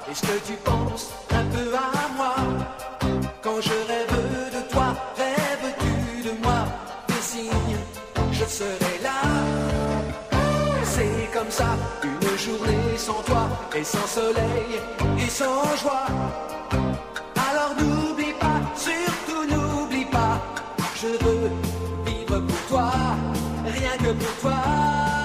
Est-ce que tu penses un peu à moi? Quand je rêve de toi, rêves-tu de moi? Des signes, je serai là. C'est comme ça, une journée sans toi, et sans soleil, et sans joie. Alors n'oublie pas, surtout n'oublie pas, je veux vivre pour toi, rien que pour toi.